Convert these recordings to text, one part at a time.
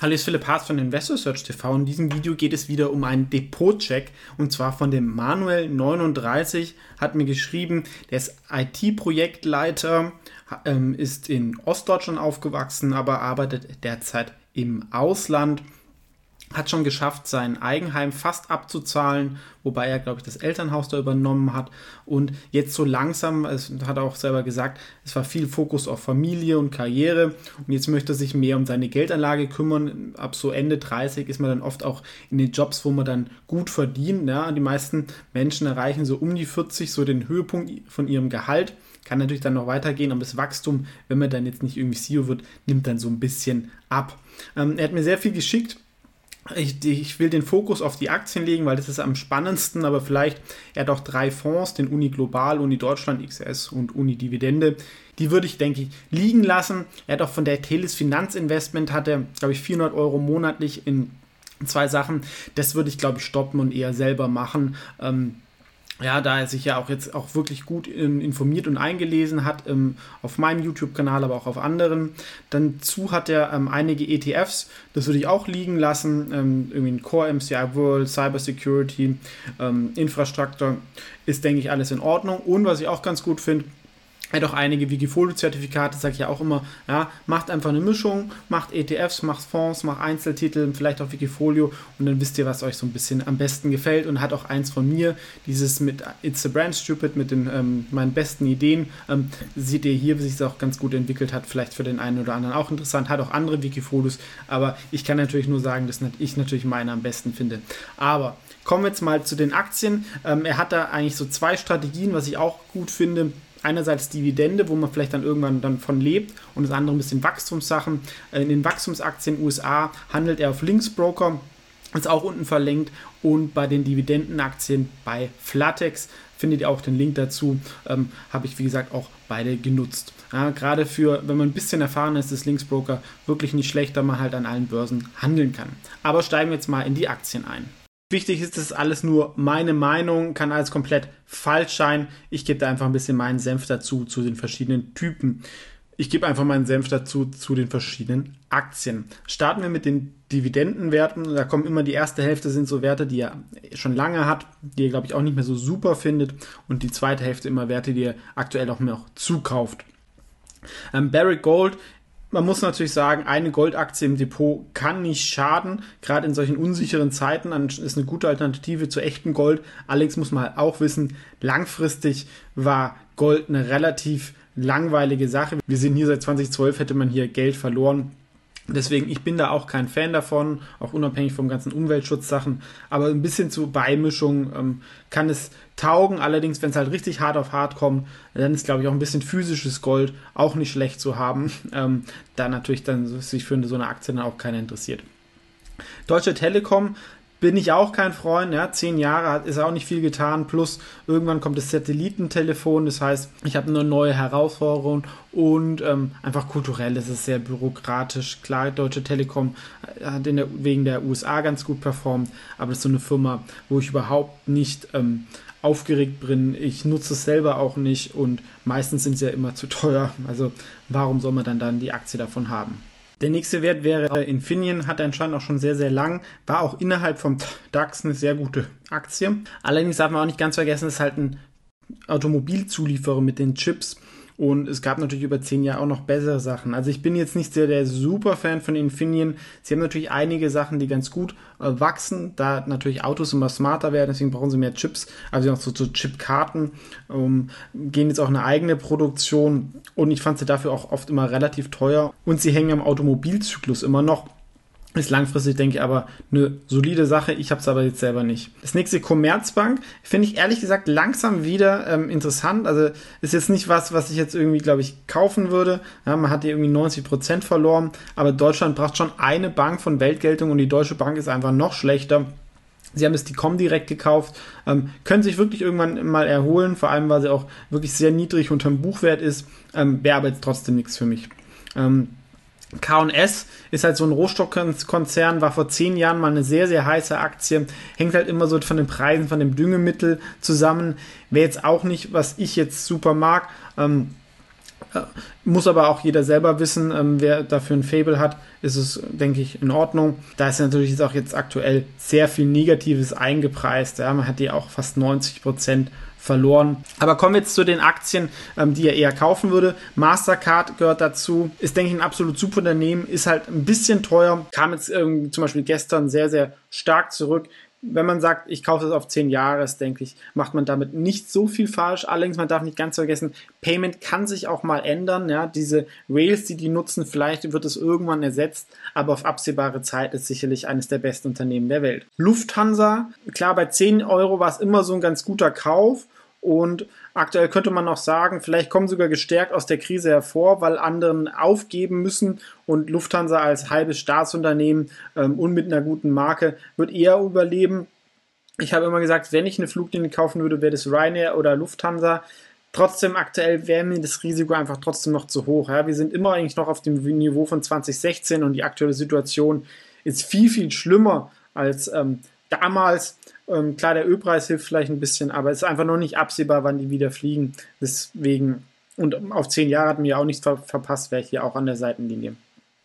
Hallo, hier ist Philipp Haas von Investor Search TV. In diesem Video geht es wieder um einen Depot-Check und zwar von dem Manuel39, hat mir geschrieben, der ist IT-Projektleiter, ist in Ostdeutschland aufgewachsen, aber arbeitet derzeit im Ausland. Hat schon geschafft, sein Eigenheim fast abzuzahlen, wobei er, glaube ich, das Elternhaus da übernommen hat. Und jetzt so langsam, es hat er auch selber gesagt, es war viel Fokus auf Familie und Karriere. Und jetzt möchte er sich mehr um seine Geldanlage kümmern. Ab so Ende 30 ist man dann oft auch in den Jobs, wo man dann gut verdient. Ja? Die meisten Menschen erreichen so um die 40 so den Höhepunkt von ihrem Gehalt. Kann natürlich dann noch weitergehen, aber das Wachstum, wenn man dann jetzt nicht irgendwie CEO wird, nimmt dann so ein bisschen ab. Er hat mir sehr viel geschickt. Ich will den Fokus auf die Aktien legen, weil das ist am spannendsten, aber vielleicht, er hat auch 3 Fonds, den Uni Global, Uni Deutschland, XS und Uni Dividende. Die würde ich, denke ich, liegen lassen. Er hat auch von der Telis Finanzinvestment, hat er, glaube ich, 400 € monatlich in 2 Sachen. Das würde ich, glaube ich, stoppen und eher selber machen. Ja, da er sich ja auch jetzt auch wirklich gut informiert und eingelesen hat, auf meinem YouTube-Kanal, aber auch auf anderen. Dazu hat er einige ETFs, das würde ich auch liegen lassen, irgendwie ein Core MSCI World, Cybersecurity, Infrastructure, ist, denke ich, alles in Ordnung. Und was ich auch ganz gut finde, er hat auch einige Wikifolio-Zertifikate, sage ich ja auch immer, ja, macht einfach eine Mischung, macht ETFs, macht Fonds, macht Einzeltitel, vielleicht auch Wikifolio und dann wisst ihr, was euch so ein bisschen am besten gefällt und hat auch eins von mir, dieses mit It's a Brand Stupid, mit den meinen besten Ideen, seht ihr hier, wie sich das auch ganz gut entwickelt hat, vielleicht für den einen oder anderen auch interessant, hat auch andere Wikifolios, aber ich kann natürlich nur sagen, dass ich natürlich meine am besten finde. Aber kommen wir jetzt mal zu den Aktien. Er hat da eigentlich so 2 Strategien, was ich auch gut finde. Einerseits Dividende, wo man vielleicht dann irgendwann dann von lebt und das andere ein bisschen Wachstumssachen. In den Wachstumsaktien USA handelt er auf Linksbroker, ist auch unten verlinkt, und bei den Dividendenaktien bei Flatex findet ihr auch den Link dazu, habe ich wie gesagt auch beide genutzt. Ja, gerade für, wenn man ein bisschen erfahren ist, ist Linksbroker wirklich nicht schlecht, da man halt an allen Börsen handeln kann. Aber steigen wir jetzt mal in die Aktien ein. Wichtig ist, das ist alles nur meine Meinung, kann alles komplett falsch sein. Ich gebe da einfach ein bisschen meinen Senf dazu, zu den verschiedenen Typen. Ich gebe einfach meinen Senf dazu, zu den verschiedenen Aktien. Starten wir mit den Dividendenwerten. Da kommen immer die erste Hälfte, sind so Werte, die er schon lange hat, die er, glaube ich, auch nicht mehr so super findet. Und die zweite Hälfte immer Werte, die er aktuell auch noch zukauft. Barrick Gold. Man muss natürlich sagen, eine Goldaktie im Depot kann nicht schaden. Gerade in solchen unsicheren Zeiten ist eine gute Alternative zu echtem Gold. Allerdings muss man halt auch wissen, langfristig war Gold eine relativ langweilige Sache. Wir sehen hier, seit 2012 hätte man hier Geld verloren. Deswegen, ich bin da auch kein Fan davon, auch unabhängig vom ganzen Umweltschutzsachen. Aber ein bisschen zur Beimischung kann es taugen. Allerdings, wenn es halt richtig hart auf hart kommt, dann ist, glaube ich, auch ein bisschen physisches Gold auch nicht schlecht zu haben. Da natürlich dann sich für so eine Aktie dann auch keiner interessiert. Deutsche Telekom bin ich auch kein Freund, ja, 10 Jahre ist auch nicht viel getan, plus irgendwann kommt das Satellitentelefon, das heißt, ich habe eine neue Herausforderung und einfach kulturell ist es sehr bürokratisch. Klar, Deutsche Telekom hat wegen der USA ganz gut performt, aber das ist so eine Firma, wo ich überhaupt nicht aufgeregt bin, ich nutze es selber auch nicht und meistens sind sie ja immer zu teuer, also warum soll man dann die Aktie davon haben? Der nächste Wert wäre Infineon, hat anscheinend auch schon sehr, sehr lang, war auch innerhalb vom DAX eine sehr gute Aktie. Allerdings darf man auch nicht ganz vergessen, es ist halt ein Automobilzulieferer mit den Chips und es gab natürlich über 10 Jahre auch noch bessere Sachen. Also ich bin jetzt nicht der Super-Fan von Infineon. Sie haben natürlich einige Sachen, die ganz gut wachsen, da natürlich Autos immer smarter werden, deswegen brauchen sie mehr Chips, also auch so Chipkarten, gehen jetzt auch eine eigene Produktion und ich fand sie dafür auch oft immer relativ teuer und sie hängen am Automobilzyklus immer noch. Ist langfristig, denke ich, aber eine solide Sache. Ich habe es aber jetzt selber nicht. Das nächste, Commerzbank, finde ich ehrlich gesagt langsam wieder interessant. Also ist jetzt nicht was ich jetzt irgendwie, glaube ich, kaufen würde. Ja, man hat hier irgendwie 90% verloren. Aber Deutschland braucht schon eine Bank von Weltgeltung und die Deutsche Bank ist einfach noch schlechter. Sie haben jetzt die Comdirect gekauft, können sich wirklich irgendwann mal erholen, vor allem, weil sie auch wirklich sehr niedrig unter dem Buchwert ist. Wäre aber jetzt trotzdem nichts für mich. K&S ist halt so ein Rohstoffkonzern, war vor 10 Jahren mal eine sehr, sehr heiße Aktie, hängt halt immer so von den Preisen, von dem Düngemittel zusammen, wäre jetzt auch nicht, was ich jetzt super mag, Muss aber auch jeder selber wissen, wer dafür ein Faible hat, ist es, denke ich, in Ordnung. Da ist natürlich jetzt auch jetzt aktuell sehr viel Negatives eingepreist. Ja, man hat die auch fast 90% verloren. Aber kommen wir jetzt zu den Aktien, die er eher kaufen würde. Mastercard gehört dazu, ist, denke ich, ein absolut super Unternehmen, ist halt ein bisschen teuer, kam jetzt zum Beispiel gestern sehr, sehr stark zurück. Wenn man sagt, ich kaufe das auf 10 Jahre, denke ich, macht man damit nicht so viel falsch. Allerdings, man darf nicht ganz vergessen, Payment kann sich auch mal ändern. Ja? Diese Rails, die nutzen, vielleicht wird es irgendwann ersetzt, aber auf absehbare Zeit ist sicherlich eines der besten Unternehmen der Welt. Lufthansa, klar, bei 10 Euro war es immer so ein ganz guter Kauf. Und aktuell könnte man auch sagen, vielleicht kommen sogar gestärkt aus der Krise hervor, weil anderen aufgeben müssen und Lufthansa als halbes Staatsunternehmen und mit einer guten Marke wird eher überleben. Ich habe immer gesagt, wenn ich eine Fluglinie kaufen würde, wäre das Ryanair oder Lufthansa. Trotzdem aktuell wäre mir das Risiko einfach trotzdem noch zu hoch. Ja? Wir sind immer eigentlich noch auf dem Niveau von 2016 und die aktuelle Situation ist viel, viel schlimmer als damals. Klar, der Ölpreis hilft vielleicht ein bisschen, aber es ist einfach noch nicht absehbar, wann die wieder fliegen. Deswegen, und auf 10 Jahre hat mir auch nichts verpasst, wäre ich hier auch an der Seitenlinie.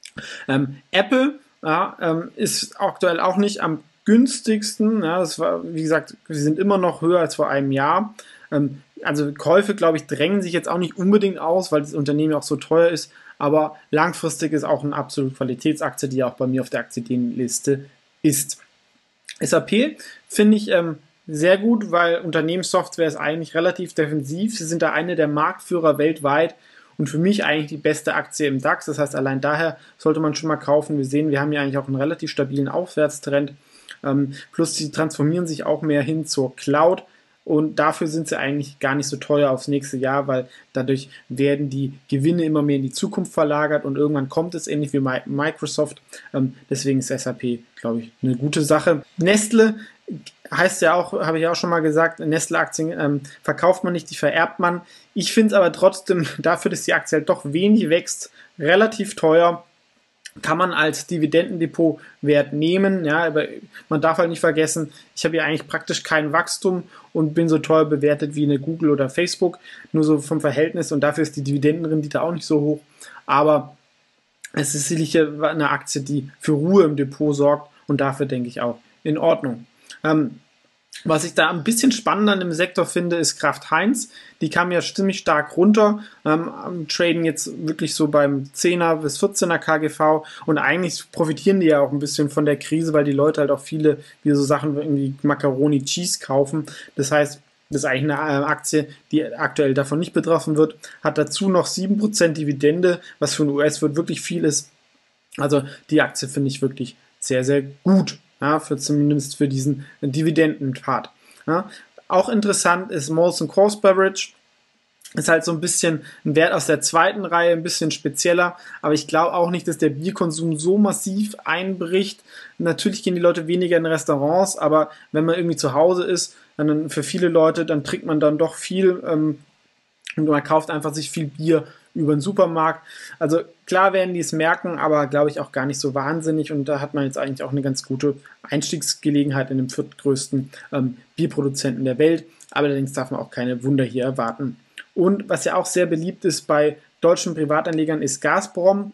Apple ist aktuell auch nicht am günstigsten. Ja, das war, wie gesagt, sie sind immer noch höher als vor einem Jahr. Also Käufe, glaube ich, drängen sich jetzt auch nicht unbedingt aus, weil das Unternehmen auch so teuer ist, aber langfristig ist auch eine absolute Qualitätsaktie, die auch bei mir auf der Aktienliste ist. SAP finde ich sehr gut, weil Unternehmenssoftware ist eigentlich relativ defensiv. Sie sind da eine der Marktführer weltweit und für mich eigentlich die beste Aktie im DAX. Das heißt, allein daher sollte man schon mal kaufen. Wir sehen, wir haben ja eigentlich auch einen relativ stabilen Aufwärtstrend. Plus sie transformieren sich auch mehr hin zur Cloud. Und dafür sind sie eigentlich gar nicht so teuer aufs nächste Jahr, weil dadurch werden die Gewinne immer mehr in die Zukunft verlagert und irgendwann kommt es ähnlich wie Microsoft. Deswegen ist SAP, glaube ich, eine gute Sache. Nestle heißt ja auch, habe ich auch schon mal gesagt, Nestle-Aktien verkauft man nicht, die vererbt man. Ich finde es aber trotzdem, dafür, dass die Aktie halt doch wenig wächst, relativ teuer. Kann man als Dividendendepot-Wert nehmen, ja, aber man darf halt nicht vergessen, ich habe ja eigentlich praktisch kein Wachstum und bin so teuer bewertet wie eine Google oder Facebook, nur so vom Verhältnis und dafür ist die Dividendenrendite auch nicht so hoch, aber es ist sicherlich eine Aktie, die für Ruhe im Depot sorgt und dafür denke ich auch in Ordnung. Was ich da ein bisschen spannender in dem Sektor finde, ist Kraft Heinz. Die kam ja ziemlich stark runter, traden jetzt wirklich so beim 10er bis 14er KGV und eigentlich profitieren die ja auch ein bisschen von der Krise, weil die Leute halt auch viele wie so Sachen wie Macaroni Cheese kaufen. Das heißt, das ist eigentlich eine Aktie, die aktuell davon nicht betroffen wird, hat dazu noch 7% Dividende, was für einen US-Wirt wirklich viel ist. Also die Aktie finde ich wirklich sehr, sehr gut. Ja, zumindest für diesen Dividendenpart. Ja. Auch interessant ist Molson Coors Beverage. Ist halt so ein bisschen ein Wert aus der zweiten Reihe, ein bisschen spezieller, aber ich glaube auch nicht, dass der Bierkonsum so massiv einbricht. Natürlich gehen die Leute weniger in Restaurants, aber wenn man irgendwie zu Hause ist, dann für viele Leute, dann trinkt man dann doch viel und man kauft einfach sich viel Bier über den Supermarkt. Also klar werden die es merken, aber glaube ich auch gar nicht so wahnsinnig und da hat man jetzt eigentlich auch eine ganz gute Einstiegsgelegenheit in dem viertgrößten Bierproduzenten der Welt. Allerdings darf man auch keine Wunder hier erwarten. Und was ja auch sehr beliebt ist bei deutschen Privatanlegern ist Gazprom.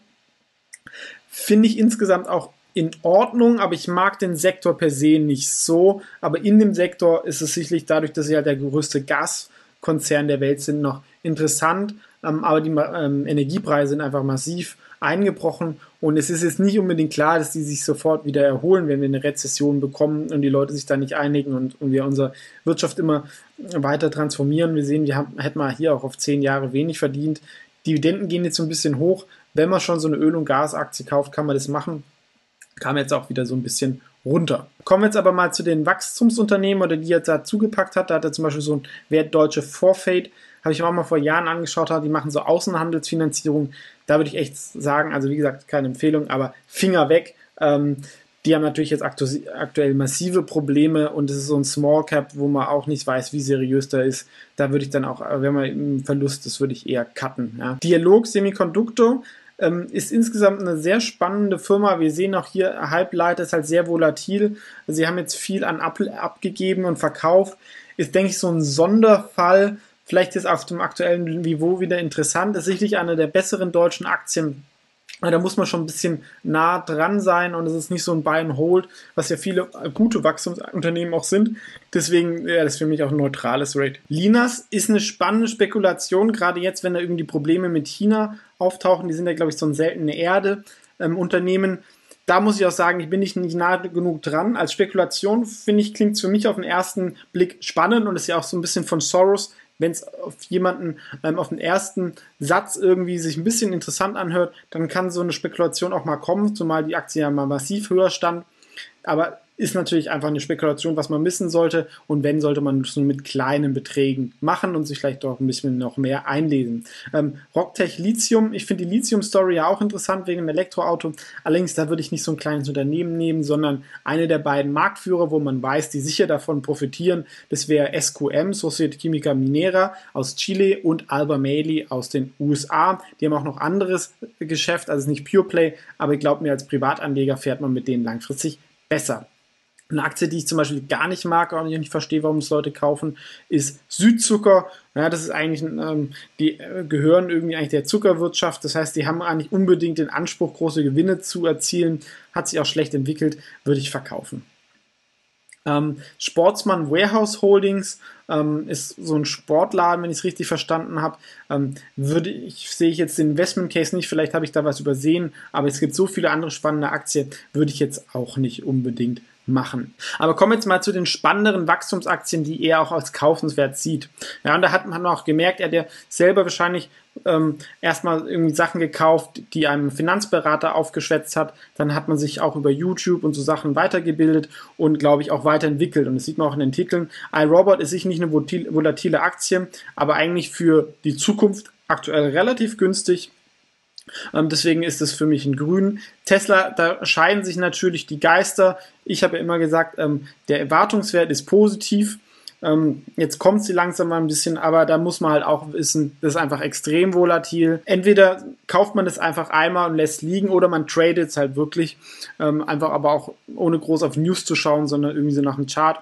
Finde ich insgesamt auch in Ordnung, aber ich mag den Sektor per se nicht so. Aber in dem Sektor ist es sicherlich dadurch, dass sie halt der größte Gaskonzern der Welt sind, noch interessant. Aber die Energiepreise sind einfach massiv eingebrochen und es ist jetzt nicht unbedingt klar, dass die sich sofort wieder erholen, wenn wir eine Rezession bekommen und die Leute sich da nicht einigen und wir unsere Wirtschaft immer weiter transformieren. Wir sehen, hätten wir hier auch auf 10 Jahre wenig verdient. Dividenden gehen jetzt so ein bisschen hoch. Wenn man schon so eine Öl- und Gasaktie kauft, kann man das machen. Kam jetzt auch wieder so ein bisschen runter. Kommen wir jetzt aber mal zu den Wachstumsunternehmen oder die jetzt da zugepackt hat. Da hat er zum Beispiel so ein Wert Deutsche Vorfate, habe ich mir auch mal vor Jahren angeschaut, die machen so Außenhandelsfinanzierung. Da würde ich echt sagen, also wie gesagt, keine Empfehlung, aber Finger weg. Die haben natürlich jetzt aktuell massive Probleme und es ist so ein Small Cap, wo man auch nicht weiß, wie seriös da ist. Da würde ich dann auch, wenn man im Verlust ist, würde ich eher cutten. Ja. Dialog Semiconductor ist insgesamt eine sehr spannende Firma. Wir sehen auch hier, Halbleiter ist halt sehr volatil. Sie haben jetzt viel an Apple abgegeben und verkauft. Ist, denke ich, so ein Sonderfall, vielleicht jetzt auf dem aktuellen Niveau wieder interessant. Ist sicherlich eine der besseren deutschen Aktien. Da muss man schon ein bisschen nah dran sein und es ist nicht so ein Buy and Hold, was ja viele gute Wachstumsunternehmen auch sind. Deswegen, ja, das ist für mich auch ein neutrales Rate. Linas ist eine spannende Spekulation, gerade jetzt, wenn da irgendwie Probleme mit China auftauchen. Die sind ja, glaube ich, so ein seltene Erde Unternehmen. Da muss ich auch sagen, ich bin nicht nah genug dran. Als Spekulation, finde ich, klingt es für mich auf den ersten Blick spannend und ist ja auch so ein bisschen von Soros, wenn es auf jemanden auf den ersten Satz irgendwie sich ein bisschen interessant anhört, dann kann so eine Spekulation auch mal kommen, zumal die Aktie ja mal massiv höher stand. Aber ist natürlich einfach eine Spekulation, was man missen sollte. Und wenn, sollte man es nur mit kleinen Beträgen machen und sich vielleicht auch ein bisschen noch mehr einlesen. Rocktech Lithium, ich finde die Lithium-Story ja auch interessant wegen dem Elektroauto. Allerdings, da würde ich nicht so ein kleines Unternehmen nehmen, sondern eine der beiden Marktführer, wo man weiß, die sicher davon profitieren. Das wäre SQM, Sociedad Química Minera aus Chile und Albemarle aus den USA. Die haben auch noch anderes Geschäft, also es ist nicht Pure Play, aber ich glaube mir, als Privatanleger fährt man mit denen langfristig besser. Eine Aktie, die ich zum Beispiel gar nicht mag und ich nicht verstehe, warum es Leute kaufen, ist Südzucker. Ja, das ist eigentlich, die gehören irgendwie eigentlich der Zuckerwirtschaft. Das heißt, die haben eigentlich unbedingt den Anspruch, große Gewinne zu erzielen. Hat sich auch schlecht entwickelt, würde ich verkaufen. Sportsman Warehouse Holdings ist so ein Sportladen, wenn ich es richtig verstanden habe. Sehe ich jetzt den Investment Case nicht, vielleicht habe ich da was übersehen, aber es gibt so viele andere spannende Aktien, würde ich jetzt auch nicht unbedingt machen. Aber kommen wir jetzt mal zu den spannenderen Wachstumsaktien, die er auch als kaufenswert sieht. Ja, und da hat man auch gemerkt, er hat ja selber wahrscheinlich erstmal irgendwie Sachen gekauft, die einem Finanzberater aufgeschwätzt hat. Dann hat man sich auch über YouTube und so Sachen weitergebildet und, glaube ich, auch weiterentwickelt. Und das sieht man auch in den Titeln. iRobot ist sicher nicht eine volatile Aktie, aber eigentlich für die Zukunft aktuell relativ günstig. Deswegen ist es für mich ein Grün. Tesla, da scheiden sich natürlich die Geister. Ich habe ja immer gesagt, der Erwartungswert ist positiv. Jetzt kommt sie langsam mal ein bisschen, aber da muss man halt auch wissen, das ist einfach extrem volatil. Entweder kauft man das einfach einmal und lässt liegen oder man tradet es halt wirklich. Einfach aber auch ohne groß auf News zu schauen, sondern irgendwie so nach dem Chart.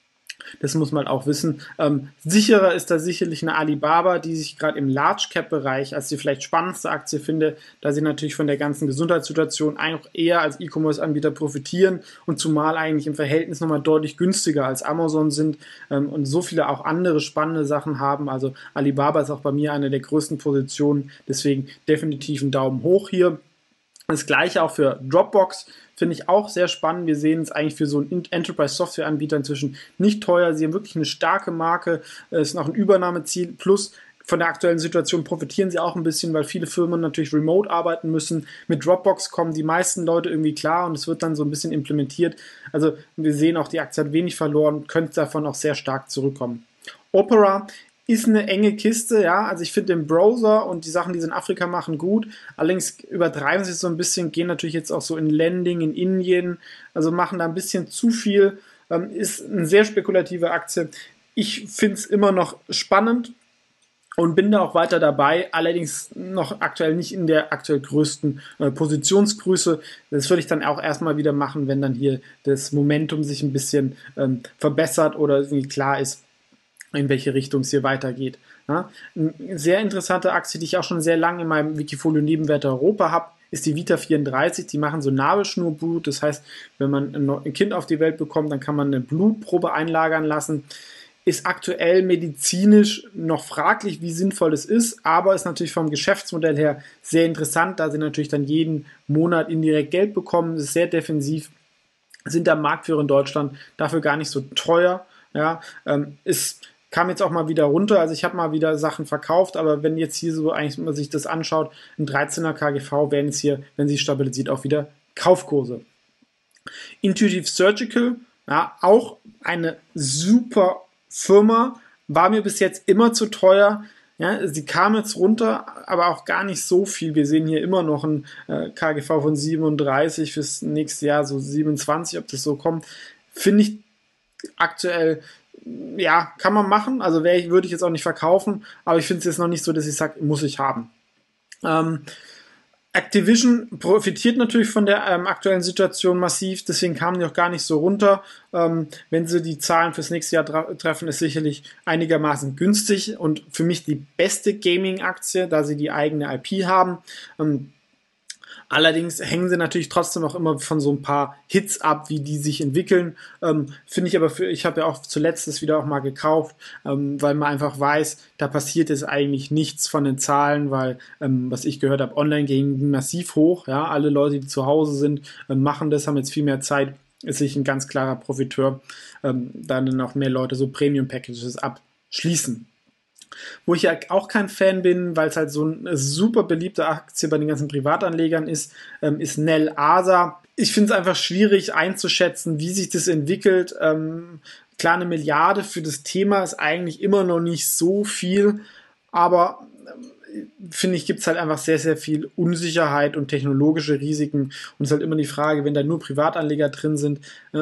Das muss man auch wissen. Sicherer ist da sicherlich eine Alibaba, die sich gerade im Large-Cap-Bereich als die vielleicht spannendste Aktie finde, da sie natürlich von der ganzen Gesundheitssituation eigentlich eher als E-Commerce-Anbieter profitieren und zumal eigentlich im Verhältnis nochmal deutlich günstiger als Amazon sind und so viele auch andere spannende Sachen haben. Also Alibaba ist auch bei mir eine der größten Positionen, deswegen definitiv einen Daumen hoch hier. Das gleiche auch für Dropbox. Finde ich auch sehr spannend. Wir sehen es eigentlich für so einen Enterprise-Software-Anbieter inzwischen nicht teuer. Sie haben wirklich eine starke Marke. Es ist noch ein Übernahmeziel. Plus von der aktuellen Situation profitieren sie auch ein bisschen, weil viele Firmen natürlich remote arbeiten müssen. Mit Dropbox kommen die meisten Leute irgendwie klar und es wird dann so ein bisschen implementiert. Also wir sehen auch, die Aktie hat wenig verloren, könnte davon auch sehr stark zurückkommen. Opera ist eine enge Kiste, ja, also ich finde den Browser und die Sachen, die sie in Afrika machen, gut, allerdings übertreiben sie es so ein bisschen, gehen natürlich jetzt auch so in Landing in Indien, also machen da ein bisschen zu viel, ist eine sehr spekulative Aktie. Ich finde es immer noch spannend und bin da auch weiter dabei, allerdings noch aktuell nicht in der aktuell größten Positionsgröße. Das würde ich dann auch erstmal wieder machen, wenn dann hier das Momentum sich ein bisschen verbessert oder irgendwie klar ist, in welche Richtung es hier weitergeht. Ja, eine sehr interessante Aktie, die ich auch schon sehr lange in meinem Wikifolio Nebenwerte Europa habe, ist die Vita 34. Die machen so Nabelschnurblut. Das heißt, wenn man ein Kind auf die Welt bekommt, dann kann man eine Blutprobe einlagern lassen. Ist aktuell medizinisch noch fraglich, wie sinnvoll es ist, aber ist natürlich vom Geschäftsmodell her sehr interessant, da sie natürlich dann jeden Monat indirekt Geld bekommen. Das ist sehr defensiv, sind der Marktführer in Deutschland, dafür gar nicht so teuer. Ja, kam jetzt auch mal wieder runter, also ich habe mal wieder Sachen verkauft, aber wenn jetzt hier so eigentlich man sich das anschaut, ein 13er KGV wären es hier, wenn sie stabilisiert, auch wieder Kaufkurse. Intuitive Surgical, ja, auch eine super Firma, war mir bis jetzt immer zu teuer. Ja, sie kam jetzt runter, aber auch gar nicht so viel. Wir sehen hier immer noch ein KGV von 37 fürs nächste Jahr, so 27, ob das so kommt. Finde ich aktuell, ja, kann man machen. Also würde ich jetzt auch nicht verkaufen, aber ich finde es jetzt noch nicht so, dass ich sage, muss ich haben. Activision profitiert natürlich von der aktuellen Situation massiv, deswegen kamen die auch gar nicht so runter. Wenn sie die Zahlen fürs nächste Jahr treffen, ist sicherlich einigermaßen günstig und für mich die beste Gaming-Aktie, da sie die eigene IP haben. Allerdings hängen sie natürlich trotzdem auch immer von so ein paar Hits ab, wie die sich entwickeln. Finde ich aber ich habe ja auch zuletzt das wieder auch mal gekauft, weil man einfach weiß, da passiert jetzt eigentlich nichts von den Zahlen, weil, was ich gehört habe, online gingen massiv hoch. Ja, alle Leute, die zu Hause sind, machen das, haben jetzt viel mehr Zeit. Ist sich ein ganz klarer Profiteur, dann auch mehr Leute so Premium-Packages abschließen. Wo ich ja auch kein Fan bin, weil es halt so eine super beliebte Aktie bei den ganzen Privatanlegern ist Nel Asa. Ich finde es einfach schwierig einzuschätzen, wie sich das entwickelt. Klar, 1 Milliarde für das Thema ist eigentlich immer noch nicht so viel, aber finde ich, gibt es halt einfach sehr, sehr viel Unsicherheit und technologische Risiken. Und es ist halt immer die Frage, wenn da nur Privatanleger drin sind,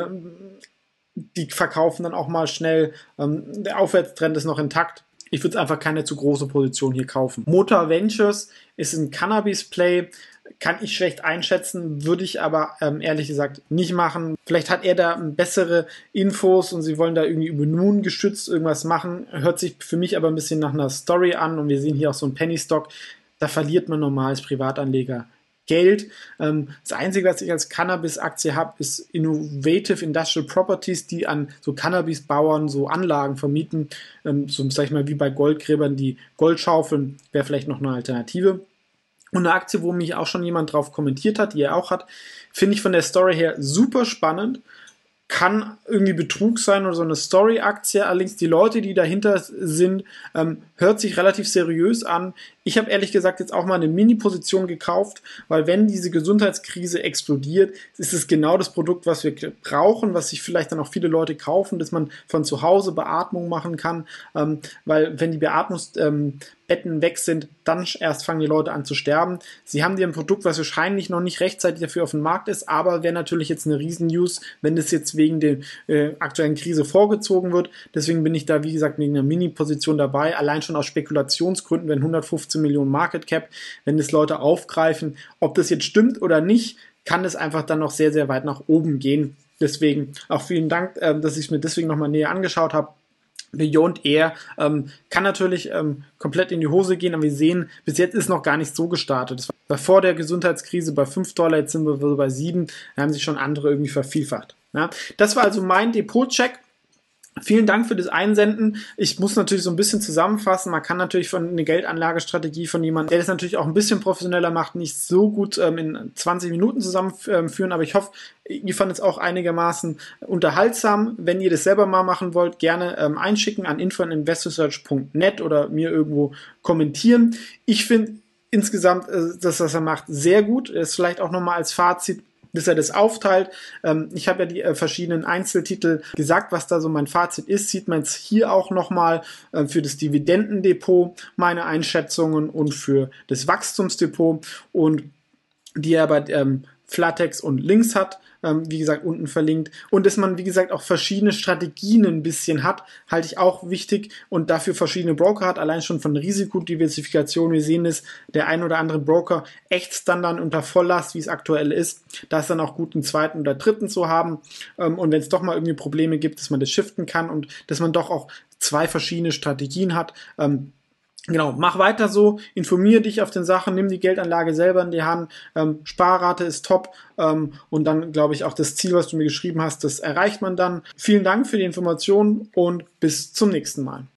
die verkaufen dann auch mal schnell. Der Aufwärtstrend ist noch intakt. Ich würde einfach keine zu große Position hier kaufen. Motor Ventures ist ein Cannabis-Play. Kann ich schlecht einschätzen, würde ich aber ehrlich gesagt nicht machen. Vielleicht hat er da bessere Infos und sie wollen da irgendwie über gestützt irgendwas machen. Hört sich für mich aber ein bisschen nach einer Story an und wir sehen hier auch so einen Penny Stock. Da verliert man normal als Privatanleger Geld. Das Einzige, was ich als Cannabis-Aktie habe, ist Innovative Industrial Properties, die an so Cannabis-Bauern so Anlagen vermieten. So, sag ich mal, wie bei Goldgräbern, die Goldschaufeln, wäre vielleicht noch eine Alternative. Und eine Aktie, wo mich auch schon jemand drauf kommentiert hat, die er auch hat, finde ich von der Story her super spannend. Kann irgendwie Betrug sein oder so eine Story-Aktie. Allerdings die Leute, die dahinter sind, hört sich relativ seriös an. Ich habe ehrlich gesagt jetzt auch mal eine Mini-Position gekauft, weil wenn diese Gesundheitskrise explodiert, ist es genau das Produkt, was wir brauchen, was sich vielleicht dann auch viele Leute kaufen, dass man von zu Hause Beatmung machen kann, weil wenn die Beatmungsbetten weg sind, dann erst fangen die Leute an zu sterben. Sie haben hier ein Produkt, was wahrscheinlich noch nicht rechtzeitig dafür auf dem Markt ist, aber wäre natürlich jetzt eine Riesen-News, wenn das jetzt wegen der aktuellen Krise vorgezogen wird. Deswegen bin ich da, wie gesagt, wegen einer Mini-Position dabei, allein schon aus Spekulationsgründen, wenn 115 Millionen Market Cap, wenn das Leute aufgreifen, ob das jetzt stimmt oder nicht, kann es einfach dann noch sehr, sehr weit nach oben gehen. Deswegen auch vielen Dank, dass ich es mir deswegen nochmal näher angeschaut habe. Beyond Air kann natürlich komplett in die Hose gehen, aber wir sehen, bis jetzt ist noch gar nicht so gestartet. Das war vor der Gesundheitskrise bei $5, jetzt sind wir bei 7, da haben sich schon andere irgendwie vervielfacht. Ja? Das war also mein Depot-Check. Vielen Dank für das Einsenden. Ich muss natürlich so ein bisschen zusammenfassen. Man kann natürlich von eine Geldanlagestrategie von jemandem, der das natürlich auch ein bisschen professioneller macht, nicht so gut in 20 Minuten zusammenführen. Aber ich hoffe, ihr fandet es auch einigermaßen unterhaltsam. Wenn ihr das selber mal machen wollt, gerne einschicken an info@investorsearch.net oder mir irgendwo kommentieren. Ich finde insgesamt, dass das er macht, sehr gut. Ist vielleicht auch nochmal als Fazit, dass er das aufteilt. Ich habe ja die verschiedenen Einzeltitel gesagt, was da so mein Fazit ist. Sieht man es hier auch nochmal für das Dividendendepot, meine Einschätzungen und für das Wachstumsdepot und die er bei Flatex und Links hat. Wie gesagt, unten verlinkt. Und dass man, wie gesagt, auch verschiedene Strategien ein bisschen hat, halte ich auch wichtig und dafür verschiedene Broker hat, allein schon von Risikodiversifikation. Wir sehen es, der ein oder andere Broker ächzt dann unter Volllast, wie es aktuell ist. Da ist dann auch gut, einen zweiten oder dritten zu haben. Und wenn es doch mal irgendwie Probleme gibt, dass man das shiften kann und dass man doch auch 2 verschiedene Strategien hat. Genau, mach weiter so, informiere dich auf den Sachen, nimm die Geldanlage selber in die Hand, Sparrate ist top und dann glaube ich auch das Ziel, was du mir geschrieben hast, das erreicht man dann. Vielen Dank für die Informationen und bis zum nächsten Mal.